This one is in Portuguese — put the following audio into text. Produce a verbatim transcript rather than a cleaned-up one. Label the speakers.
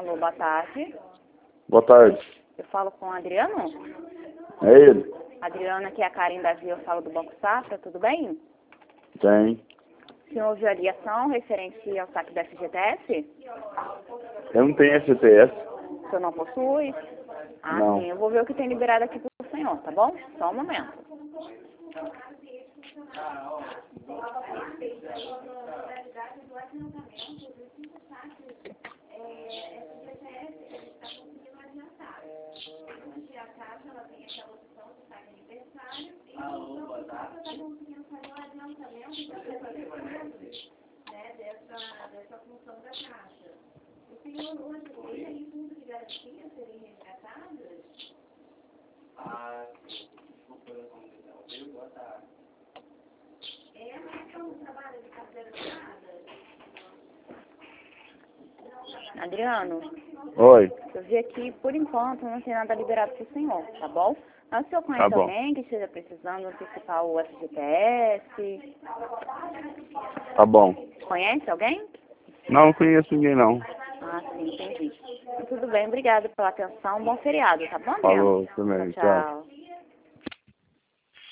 Speaker 1: Alô, boa tarde.
Speaker 2: Boa tarde.
Speaker 1: Eu falo com o Adriano?
Speaker 2: É ele?
Speaker 1: Adriano, aqui é a Karen da Via, eu falo do Banco Safra, tudo bem?
Speaker 2: Tem.
Speaker 1: O senhor ouviu a ligação referente ao saque da F G T S?
Speaker 2: Eu não tenho F G T S.
Speaker 1: O senhor não possui? Ah,
Speaker 2: Não.
Speaker 1: sim, eu vou ver o que tem liberado aqui para o senhor, tá bom? Só um momento. Adriano,
Speaker 2: Oi.
Speaker 1: eu vi aqui, por enquanto, não tem nada liberado para o senhor, tá bom? Mas o senhor conhece
Speaker 2: Tá bom.
Speaker 1: alguém que esteja precisando antecipar o F G T S?
Speaker 2: Tá bom.
Speaker 1: Conhece alguém?
Speaker 2: Não, não conheço ninguém, não.
Speaker 1: Ah, sim, entendi. Tudo bem, obrigada pela atenção. Bom feriado, tá bom, Adriano?
Speaker 2: Falou também,
Speaker 1: Tchau,
Speaker 2: tchau.
Speaker 1: tchau.